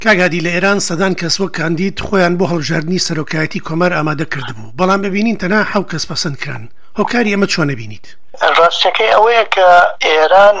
کاگادی لە ئێران سەدان کەس وەک کاندید خۆیان بۆ هەڵبژاردننی سەرۆکایەتی کۆمار ئامادە کردبوو، بەڵام ببینین تەنها 7 کەس پەسەندکران. هۆکاری ئەمە چۆن نەبینیت؟ ڕاستەکەی ئەوەیە کە ئێران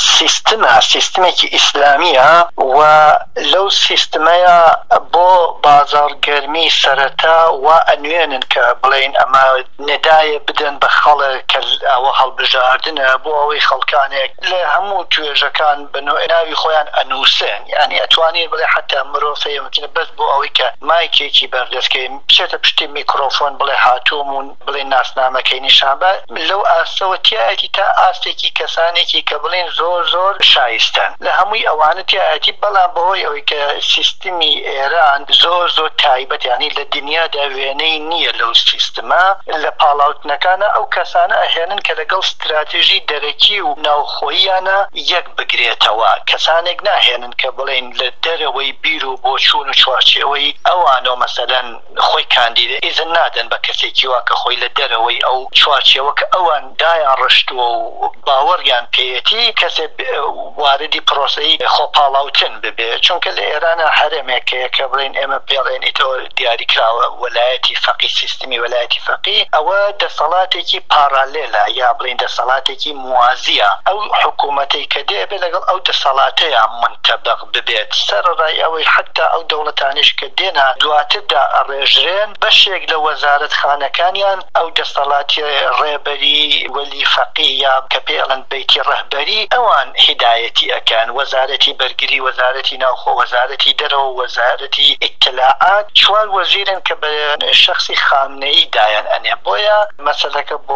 سیستمێکی ئیسلامیە و لەو سیستمەیە بۆ بازاڕگەرمی سەرەتا وا ئەنوێنن کە بڵێن ئەمە نەدایە بدەن بە خەڵک کە ئەوە هەڵبژاردنە بۆ ئەوەی خەڵکانێک لە هەموو توێژەکان بناوی خۆیان ئەنووسن، یعنی ئەتوانێت بڵێ حتا مرۆڤ ممکنە بەس بۆ ئەوەی کە مایکێکی بەردەستکەین بچێتە پشتی میکرۆفۆن بڵێ هاتوومون بڵێ ناسنامەکەی نیشان بە لەو ئاستەوە تایەتی تا ئاستێکی کەسانێکی کە بڵێن زۆر شایستن لە هەمووی ئەوانە تایەتی، بەڵام بەهۆی ئەوەی کە سیستمی ئێران زۆر تایبەت یعنی لە دنیادا وێنەی نییە لەو سیستمە لە پاڵاوتنەکانە ئەو کەسانە ئەهێنن کە لەگەڵ استراتێژی دەرەکی و ناوخۆییانە یەک بگرێتەوە، کەسانێک ناهێنن کە بڵێن لە دەرەوەی بیر و بۆ چوون و چوارچێوەی ئەوانەوە مەسەلەن خۆی کاندیدە ئیزن نادەن بە کەسێکی وا کە خۆی لە دەرەوەی ئەو چوارچێوە کە ئەوان دایان ڕشتووە و باوەڕیان پێیەتی کەسێ واردی پرۆسەی خۆپاڵاوتن ببێ، چونکە لە ئێرانە هەرێمێکەیە کە بڵێن ئێمە پێڵێن ئیتەوە دیاریکراوە وەلایەتی فەقی سیستمی وەلایەتی فەقی، ئەوە دەسەڵاتێکی پارالێلە یا بڵێن دەسەڵاتێکی موازیە، ئەو حکوومەتەی کە دێبێ لەگەڵ ئەو دەسەڵاتەیە منتەبق ببێت سەرڕای ئەوەی حتا ئەو دەوڵەتانیش کە دێنە دواتردا ئەڕێژرێن بەشێک لە وەزارەتخانەکانیان ئەو دەسەڵاتی ڕێبەری وەلی فەقی یا کە پێڵەن بەیتی ڕەهبەری ئەوان هیدایەتی ئەکەن، وەزارەتی بەرگری، وەزارەتی ناوخۆ، وەزارەتی دەرەوە، وەزارەتی ئیتلاعات، چوار وەزیرن کە بە شخصی خامنەیی دایان ئەنێ، بۆیە مەسەلەکە بۆ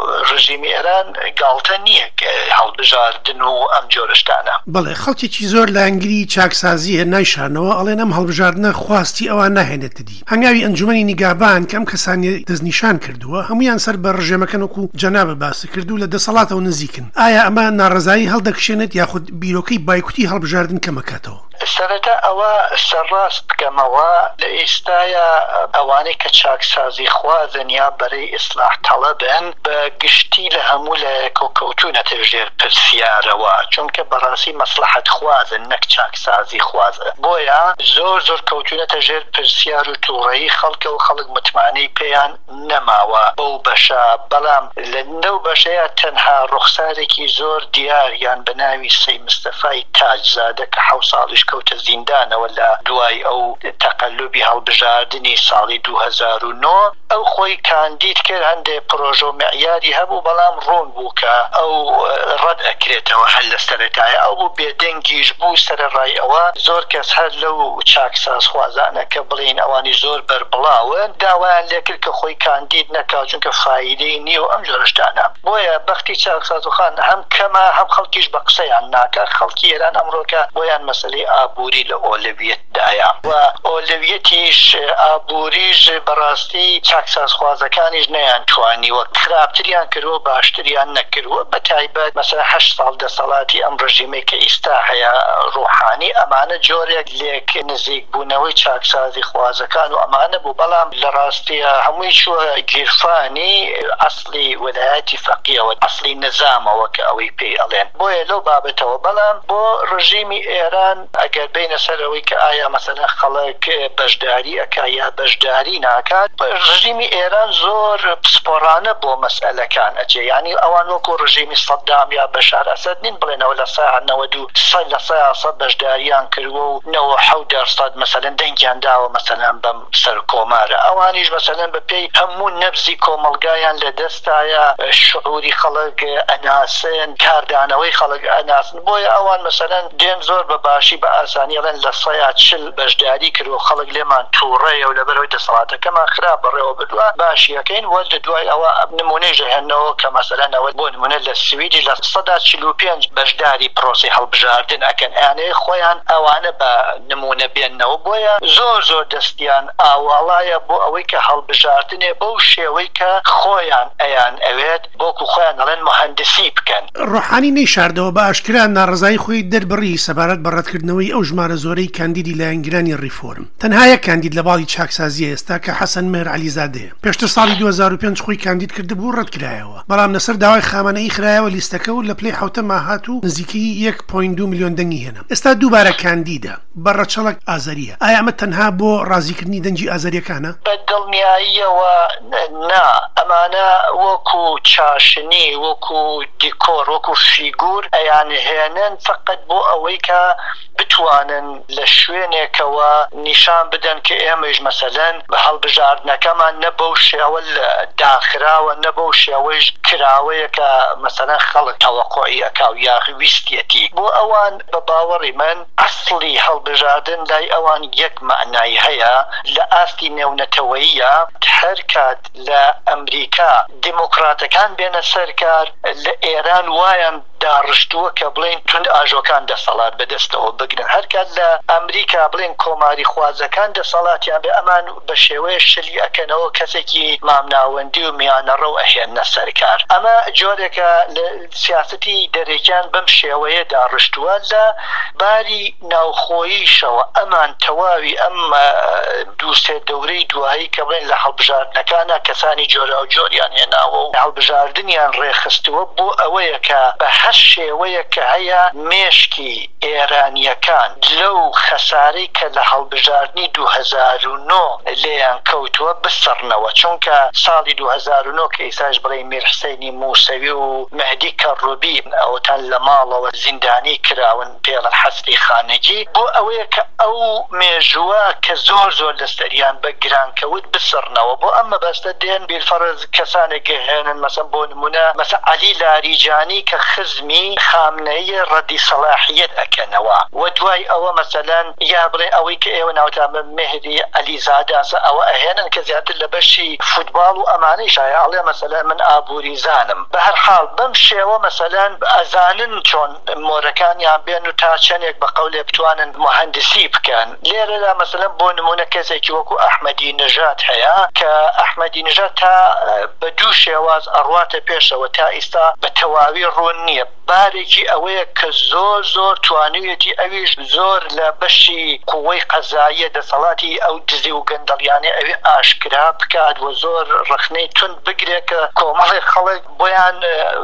ڕژیمی ئێران گاڵتە نییە هەڵبژاردن و ئەم جۆرەشتانە. بەڵێ خەڵکێکی زۆر لە ئەنگلی چاکسازی هێنایشانەوە ئەڵێن ئەم هەڵبژاردنە خواستی ئەوان ناهێنێتە دی. هەنگاوی ئەنجومەنی نیگابان کەم کەسانی دەستنیشان کردووە هەمویان سەر بە ڕژێمەکەنوەکو جەنابە باسی کردو لە دەسەڵاتەوە نزیکن. ئایا ئەمە ناڕەزایی هەڵدەکشێنێت یاخود بیرۆکەی بایکوتی هڵبژاردن کەمەکاتەوە؟ سەرەتا ئەوە سەرڕاست بکەمەوە لە ئێستاە ئەوانەی کە چاکسازی خوازن یا بەرەی ئیسلاح تەڵەبن بە گشتی لە هەموو لە کۆکەوتونەتە ژێر پرسیارەوە، چونکە بەڕاستی مەسلحەت خوازن نەک چاکسازی خوازە، بۆیە زۆر کەوتونەتە ژێر پرسیار و تووڕەیی خەڵکە و خەڵک متمانەی پێیان نەماوە بەو بەشە، بەڵام لە نەو بەشەیە تەنها ڕوخسارێکی زۆر دیاریان بە ناوی سەی مستەفای تاجزادە کە 7 ساڵیش کەوتە زیندانەوە لە دوای ئەو تەقەلوبی هەڵبژاردننی ساڵی 2009 ئەو خۆی کاندید کرد، هەندێک پرۆژە و معیاری هەبوو بەڵام ڕوون بوو کە ئەو ڕەت ئەکرێتەوە هەل لە سەرەتایە، ئەو بوو بێدەنگیش بوو سەرڕای ئەوە زۆر کەس هەر لەو چاکساز خوازانە کە بڵین ئەوانی زۆر بەربڵاون داوایان لێکرد کە خۆی کاندید نەکات چونکە فایدەی نییە و ئەم جۆرەشتانە، بۆیە بەختی چاکسازخان هەم کەمە هەم خەڵکیش بە قسەیان ناکات. خەڵکی ئێران ئەمڕۆکە بۆیان مەسەلەی ئابووری لە ئۆلویەتدایە و ئۆلویەتیش ئابووریش بەڕاستی چاکساز خوازەکانیش نەیانتوانیوە، خراپتریان کردووە باشتریان نەکردووە، بە تایبەت مەسەلا 8 ساڵ دەسەڵاتی ئەم ڕژیمەی کە ئیستا هەیە ڕوحانی ئەمانە جۆرێک لێک نزیک بوونەوەی چاکسازی خوازەکان و ئەمانە بوو، بەڵام لە ڕاستیە هەمووی چووە گیرفانی ئەسلی وەلایەتی فەقیەوە ئەسلی نظامەوە کە ئەوەی پێی ئەڵێن، بۆیە لەو بابەتەوە بەڵام بۆ ڕژیمی ئێران ئەگەر بینە سەرەوەی کە ئایا مەسەلا خەڵک بەشداری ئەکا یا بەشداری ناکات، ڕژیمی ئێران زۆر پسپۆرانە بۆ مەسئلەکان ئەچێ، یعنی ئەوان وەکو ڕژیمی سەدام یا بەشار ئەسەد نین بڵێنەوە لە ساعە 92% بەشداریان کردووە و 97% مەسەلەن دەنگیان داوە مەسەلەن بەم سەر کۆمارە، ئەوانیش مەسەلەن بەپێی هەموو نەبزی کۆمەلگایان لە دەستایە شعوری خەڵک ئەناسن، کاردانەوەی خەڵک ئەناسن، بۆیە ئەوان مەسەلەن دێن زۆر بە باشی بە ئاسانیڵێن لە 140 بەشداری کردو خەڵک لێمان تووڕێە و لەبەرەوەی دەسەڵاتەکەمان خراپ بەڕێوە بدووە باشیەکەین وە دوای ئەوە نمونەی ژەهێنەوە کە مەسەلەن ئەوە بۆ نمونە لە سویدی لە 145 بەشداری پرۆسی هەڵبژاردن ئەکەن، ئەیانەیە خۆیان ئەوانە بە نمونە بێننەوە، بۆیە زۆر دەستیان ئاواڵایە بۆ ئەوەی کە هەڵبژاردنێ بەو شێوەی کە خۆیان ئەیان ئەوێت بۆکو خۆیان ئەڵێن مهندسی بکەن. ڕوحانی نەیشاردەوە بە ئاشکرا ناڕزایی خۆی دەربڕی سەبارەت بە ڕەتکردنەوەی ئەو ژمارە زۆرەی کاندیدی لایەنگرانی ریفۆرم. تەنها یەک کاندید لە باڵی چاکسازی ئێستا کە حەسەن مێر عەلیزادەیە، پێشتر ساڵی 2005 خۆی کاندید کردبوو ڕەتکرایەوە، بەڵام لەسەر داوای خامنەئی خرایەوە لیستەکە و لە پلەی حوتە ماهات و نزیکەی 1.2 میلیۆن دەنگی هێنا. ئێستا دووبارە کاندیدە بە ڕەچەڵک ئازەریە. ئایا ئەمە تەنها بۆ ڕازیکردنی دەنگی ئازەریەکانە؟ بە دڵنیاییەوە نا، ئەمانە وەکو چاشنی، وەکو دیکۆر، وەکو فیگور ئەیان هێنن فقط بۆ ئەوەی کە بتوانن لە شوێنێکەوە نیشان بدەن کە ئێمەش مەسەلەن بە هەڵبژاردنەکەمان نە بەو شێوە داخراوە، نە بەو شێوەش کراوەیە کە مەسەلەن خەڵک تەوەقعی ئەکا و یا ویستیەتی. بۆ ئەوان بە باوەڕی من ئەسڵی هەڵبژاردن لای ئەوان یەک معنای هەیە لە ئاستی نێونەتەوەییە. هەر کات لە ئەمریکا دیموکراتەکان بێنە سەرکار، لە ئێران وایان داڕشتووە کە بڵێن تند ئاژۆکان دەسەڵات بەدەستەوە بگرن. هەر کات لە ئەمریکا بڵێن کۆماری خوازەکان دەسەڵاتیان بێ، ئەمان بە شێوەیە شلی ئەکەنەوە کەسێکی مامناوەندی و میانەڕە و ئەهێنە سەرکار. ئەمە جۆرێکە لە سیاسەتی دەرێکیان بەم شێوەیە داڕشتووە. لە باری ناوخۆییشەوە ئەمان تەواوی ئەم دووسێ دەورەی دوایی کە بڵێن لە هەڵبژاردنەکانە کەسانی جۆرە و جۆریان هێناوە و هەڵبژاردنیان ڕێخستووە بۆ ئەوەیە کە بە هەر شێوەیە کە هەیە مێشکی ئێرانیەکان لەو خەسارەی کە لە هەڵبژاردننی 2009 لێیان کەوتووە بسڕنەوە. چونکە ساڵی 2009 کە ئیساش بڵێ میرحسینی موسەوی و مەهدی کەڕوبی ئەوتان لە ماڵەوە زیندانی کراون پێڵەن حەستی خانەجی، بۆ ئەوەیە کە ئەو مێژووە کە زۆر زۆر لەستەریان بە گرانکەوت بسڕنەوە. بۆ ئەمە بەستە دێن بیرفەرز کەسانێک هێنن، مەسەن بۆ نمونە مەسە عەلی لاریجانی کە خزمی خامنەیە ڕەدی سەلاحیەت ئەکەنەوە، و دوای ئەوە مەسەلەن یا بڵێ ئەوەی کە ئێوە ناوتامە مهدی عەلیزاداسە ئەوە ئەهێنن کە زیاتر لە بەشی فوتباڵ و ئەمانەی شایە ئەڵێ مەسەلەن من ئابووری زانم. بە هەر حاڵ بەم شێوە مەسەلەن ئەزانن چۆن مۆرەکانیان بێن و تا چەندێک بە قەولێ بتوانن مهندسی بکەن. لێرەدا مەسەلەن بۆ نمونە کەسێکی وەکو ئەحمەدی نژاد هەیە کە ئەحمەدی نژاد تا بە دوو شێواز ئەڕواتە پێشەوە تا ئێستا بە تەواوی ڕوون نییە. بارێکی ئەوەیە کە زۆر زۆر توانویەتی ئەویش زۆر لە بەشی قووەی قەزاییە دەسەڵاتی ئەو دزی و گەندەڵیانێ ئەوێ ئاشکرا بکات و زۆر ڕخنەی تند بگرێت کە کۆمەڵی خەڵک بۆیان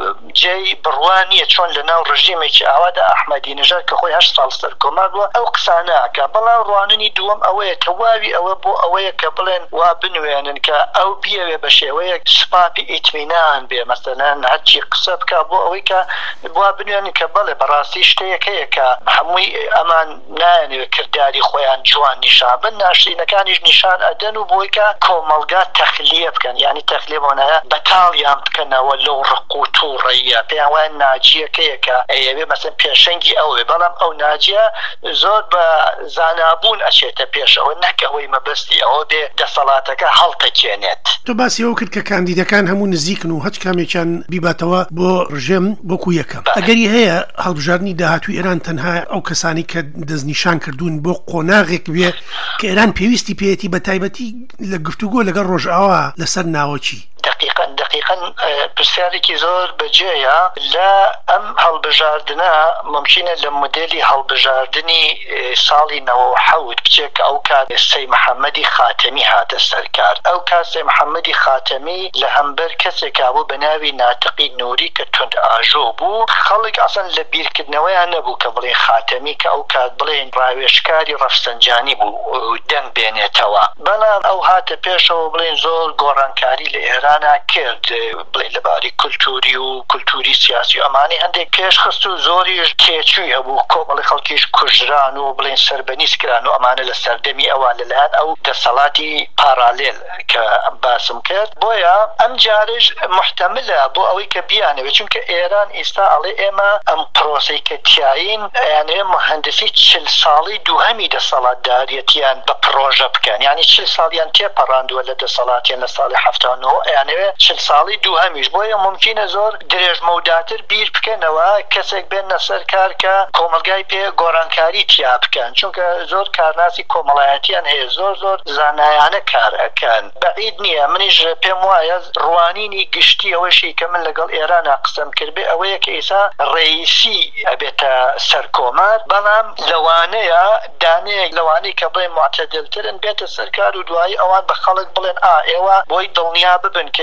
جێی بڕوانیە چۆن لە ناو ڕژیمێکی ئاوادا ئەحمەدی نژاد کە خۆی 8 ساڵ سەرکۆمار بووە ئەو قسانەکە. بەڵام ڕوانینی دووەم ئەوەیە تەواوی ئەوە بۆ ئەوەیە کە بڵێن وا بنوێنن کە ئەو بیەوێ بە شێوەیەک سپاپی ئیتمینان بێ، مەسەلەن هەرچی قسە بکە بۆ ئەوەی کە وا بنوێنن کە بەڵێ بەڕاستی شتەیەکەیە کە هەمووی ئەمان نایەنێت کردداری خۆیان جوان نیشان بن، ناشرینەکانیش نیشان ئەدەن و بۆی کە کۆمەلگا تەخلیە بکەن، یعنی تەخلیە بۆنایە بەتاڵیان بکەنەوە لەو ڕق و تووڕەیە پێیان وایە ناجیەکەیە کە ئەیەوێ مەسەن پێشەنگی ئەوێ، بەڵام ئەو ناجیە زۆر بە زانابوون ئەچێتە پێشەوە، نەک ئەوەی مەبەستی ئەوە بێ دەسەڵاتەکە هەڵتەکێنێت. تۆ باسی ئەو کرد کە کاندیدەکان هەموو نزیکن و هەچ کامێکیان بیباتەوە بۆ ڕژێم بۆکو یەکەم. ئەگەری هەیە هەڵبژاردننی داهاتوی ئێران تەنها ئەو کەسانی کە دەستنیشان کردوون بۆ قۆناغێک بێ کە ئێران پێویستی پێێتی بە تایبەتی لە گفتوگۆ لەگەڵ ڕۆژئاوا لەسەر ناوەچی؟ دقیقاً پرسیارێکی زۆر بەجێیە. لە ئەم هەڵبژاردنە ممکنە لە مدلی هەڵبژاردننی ساڵی 97 بچێک ئەو کات سەی محەممەدی خاتەمی هاتە سەرکار. ئەو کات سەی محەممەدی خاتەمی لە هەمبەر کەسێکا بوو بە ناوی ناتقی نووری کە تند ئاژۆ بوو. خەڵک ئەسەن لە بیرکردنەوەیان نەبوو کە بڵێن خاتەمی کە ئەو کات بڵێن ڕاوێژکاری ڕەفسەنجانی بوو دەنگ بێنێتەوە. بەڵام ئەو هاتە پێشەوە بڵێن زۆر گۆڕانکاری لە ئێران کرد، بڵێ لەباری کولتوری و کولتوری سیاسی و ئەمانی هەندێک پێشخست و زۆریش تێچووی هەبوو، کۆمەڵی خەڵکیش کوژران و بڵێن سەربەنیزکران و ئەمانە لە سەردەمی ئەوە لەلایەن ئەو دەسەڵاتی پارالێل کە باسم کرد. بۆیە ئەم جارش محتەملە بۆ ئەوەی کە بیانەوێت، چونکە ئێران ئێستا ئەڵێ ئێمە ئەم پرۆسەی کە تیاین یانێ مهندسی 40 ساڵی دووهەمی دەسەڵاتداریەتیان بە پرۆژە بکەن، یعنی 40 ساڵیان تێپەڕاندووە لە دەسەڵاتیان لە ساڵی 79 یانەوێ 40 ساڵی دووهەمیش. بۆیە ممکنە زۆر درێژمەوداتر بیر بکەنەوە کەسێک بێنە سەر کار کە کۆمەلگای پێ گۆڕانکاری تیا بکەن، چونکە زۆر کارناسی کۆمەڵایەتیان هەیە، زۆر زانایانە کار ئەکەن. بەعید نییە، منیش پێم وایە ڕوانینی گشتی ئەوەشی کە من لەگەڵ ئێرانە قسەم کرد بێ ئەوەیە کە ئێستا ڕئیسی ئەبێتە سەرکۆمار، بەڵام لەوانەیە دانەیەک لەوانەی کە بڵێن معتەدلترن بێتە سەرکار و دوایی ئەوان بە خەڵک بڵێن ئێوە بۆی دڵنیا ببن کە ئێمە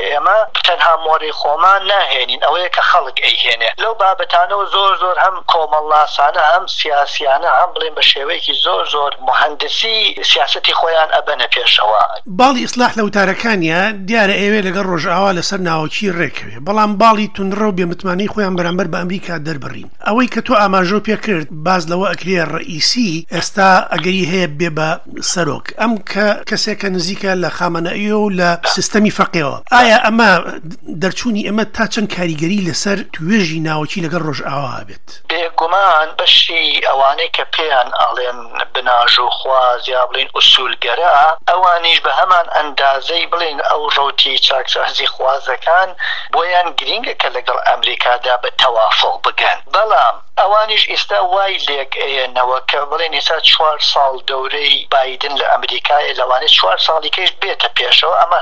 تەنها مۆری خۆمان ناهێنین ئەوەیە کە خەڵک ئەیهێنێ لەو بابەتانەوە زۆر هەم کۆمەڵاسانە هەم سیاسیانە هەم بڵێن بە شێوەیەکی زۆر مهندسی سیاسەتی خۆیان ئەبەنە پێشەوە. باڵی ئیسلاح لە وتارەکانیە دیارە ئێوێ لەگەڵ ڕۆژئاوا لەسەر ناوەکی ڕێکەوێ بەڵام باڵی توندڕە و بێمتمانەی خۆیان بەرامبەر بە ئەمریکا دەربڕین ئەوەی کە تۆ ئاماژۆ پێکرد باز لەوە ئەکرێ ڕئیسی ئێستا ئەگەری هەیە بێ بە سەرۆک ئەم کە کەسێکە نزیکە لە خامنەئی و لە سیستەمی فەقێەوە ئایا ئەمە دەرچوونی ئەمە تا چەند کاریگەری لەسەر توێژی ناوەکی لەگەڵ ڕۆژئاوا بێت؟ بێگومان بەشی ئەوانەی کە پێیان ئاڵێن بناژ و خواز یا بڵین ئوسولگەرە ئەوانیش بە هەمان ئەندازەی بڵین ئەو ڕۆتی چاکسازی خوازەکان بۆیان گرینگە کە لەگەڵ ئەمریکادا بە تەوافق بگەن بەڵام ئەوانیش ئێستا وای لێک ئێنەوە کە بڵێن ئێستا 4 ساڵ دەورەی بایدن لە ئەمریکای لەوانێت 4 ساڵی کەش بێتە پێشەوە ئەمە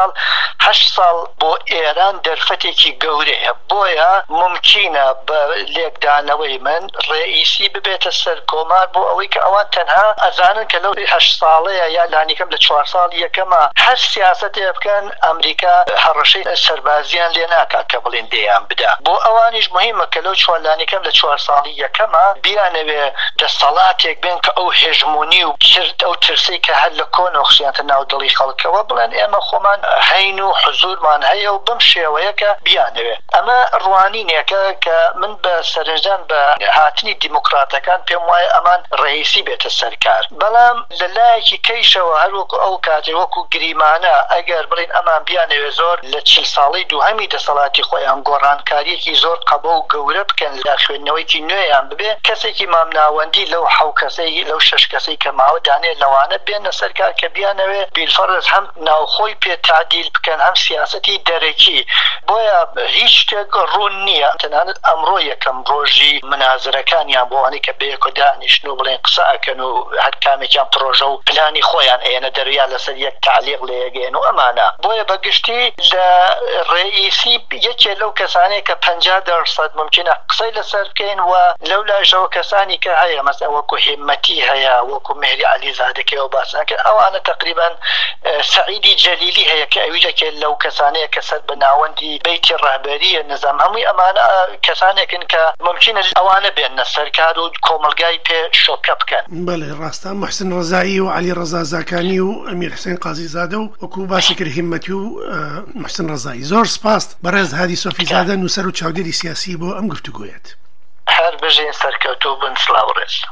8 ساڵ بۆ ئێران دەرفەتێکی گەورەیە بۆیە ممکنە بە لێکدانەوەی من ڕئیسی ببێتە سەر کۆمار بۆ ئەوەی کە ئەوان تەنها ئەزانن کە لەو 8 ساڵەیە یا لانیکەم لە 4 ساڵ یەکەمە هەر سیاسەتێ بکەن ئەمریکا هەڕەشەی سەربازیان لێ ناکات کە بڵێن دەیان بدا بۆ ئەوانیش مهمە کە لەو 4 لانیکەم لە 4 ساڵی یەکەمە بیانەوێ دەسەڵاتێک بێن کە ئەو هێژمونی و ئەو ترسی کە هەر لە کۆنۆخسیانتە ناو دڵی خەڵکەوە بڵێن ئێمە خۆمان هەین و حزورمان هەیە و بەم شێوەیە کە بیانەوێ ئەمە ڕوانینێکە کە من بە سەرنجدان بە هاتنی دیموکراتەکان پێم وایە ئەمان ڕئیسی بێتە سەرکار بەڵام لەلایەکی کەیشەوە هەروەکو ئەو کاتێ وەکو گریمانە ئەگەر بڵین ئەمان بیانەوێ زۆر لە 40 ساڵی دووهەمی دەسەڵاتی خۆیان گۆڕانکاریەکی زۆر قەبە و گەورە بکەن لە خوێندنەوەیکی نوێیان ببێ کەسێکی مامناوەندی لەو 7 کەسەی لەو 6 کەسەی کە ماوە دانێ لەوانە بێنە سەرکار کە بیانەوێ بیلفەرز هەم ناوخۆی پێ تعدیل بکەن هەم سیاسەتی دەرەکی بۆیە هیچ شتێک ڕوون نییە تەنانەت ئەمڕۆ یەکەم ڕۆژی منازرەکانیان بۆوانەی کە بەیەکۆ دانیشتن و بڵێن قسە ئەکەن و هەر کامێکیان پرۆژە و پلانی خۆیان ئێنە دەرویا لەسەر یەک تعلیق لێگەن و ئەمانە بۆیە بەگشتی لە ڕئیسی یەکێ لەو کەسانەیە کە 50% ممکنە قسەی لەسەر بکەین و لەو لاشەوە کەسانی کە هەیە مەسەڵەن وەکو هیمەتی هەیە وەکو مهری عەلیزادەکەیەوە باسنەکە ئەوانە تقریبا سعیدی جەلیلی هەیە کە ئەویشێکێ لەو کەسانەیە کە سەر بەناوەندی بەیتی ڕەهبەریە نظام هەمووی ئەمانە کەسانێکن کە ممکنە ئەوانە بێنە سەرکار و کۆمەلگای پێ شۆکە بکەن. بەڵێ ڕاستە محسن ڕەزایی و عەلی ڕەزا زاکانی و ئەمیر حوسێن قازیزادە و وەکو باسی کرد هیمەتی و محسن ڕەزایی زۆر سپاس بەڕێز هادی سۆفیزادە نووسەر و چاودێری سیاسی بۆ ئەم گفتوگۆیەت. هەر بژێن سەرکەوتوو بن سڵاو ڕێز.